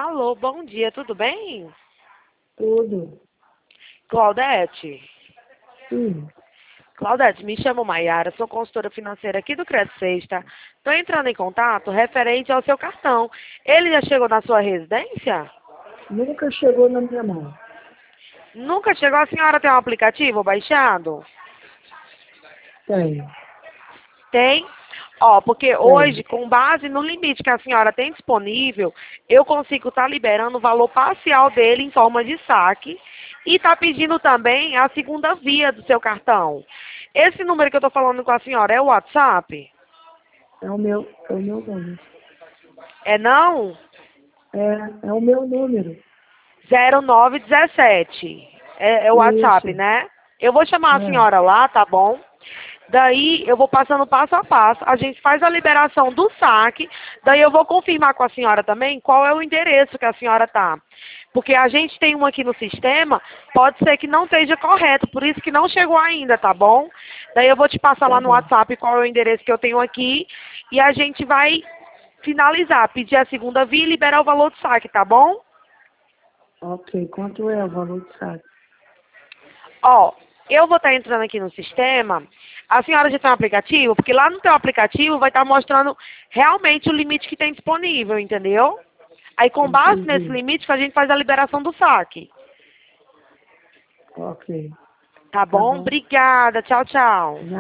Alô, bom dia, tudo bem? Tudo. Claudete? Sim. Claudete, me chamo Maiara, sou consultora financeira aqui do Credit Sexta. Estou entrando em contato referente ao seu cartão. Ele já chegou na sua residência? Nunca chegou na minha mão. Nunca chegou? A senhora tem um aplicativo baixado? Tem. Tem? Ó, porque Tem. hoje, com base no limite que a senhora tem disponível, eu consigo estar liberando o valor parcial dele em forma de saque e está pedindo também a segunda via do seu cartão. Esse número que eu estou falando com a senhora é o WhatsApp? É o meu número. É não? É o meu número. 0917. É o WhatsApp, Isso. né? Eu vou chamar a É. senhora lá, tá bom? Daí eu vou passando passo a passo. A gente faz a liberação do saque. Daí eu vou confirmar com a senhora também qual é o endereço que a senhora tá. Porque a gente tem um aqui no sistema, pode ser que não esteja correto, por isso que não chegou ainda, tá bom? Daí eu vou te passar Tá lá no bom. WhatsApp qual é o endereço que eu tenho aqui e a gente vai finalizar, pedir a segunda via e liberar o valor do saque, tá bom? Ok. Quanto é o valor do saque? Ó, eu vou estar entrando aqui no sistema. A senhora já tem um aplicativo? Porque lá no teu aplicativo vai estar mostrando realmente o limite que tem disponível, entendeu? Aí com base nesse Entendi. limite que a gente faz a liberação do saque. Ok. Tá Tá bom? bom. Obrigada. Tchau, tchau.